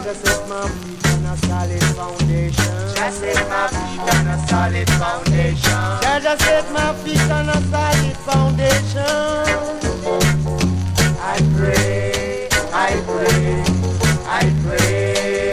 just set my feet on a solid foundation. Just set my feet on a solid foundation. Just set my feet on a solid foundation. I pray, I pray, I pray.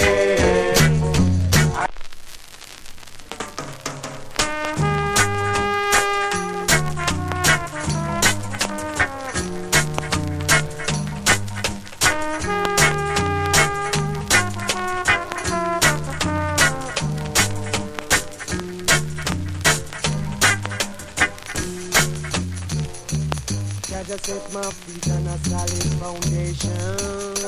Just set my feet on a solid foundation.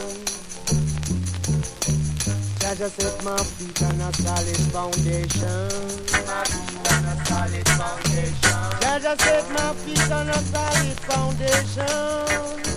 Just set my feet on a solid foundation. My feet on a solid foundation. Just set my feet on a solid foundation.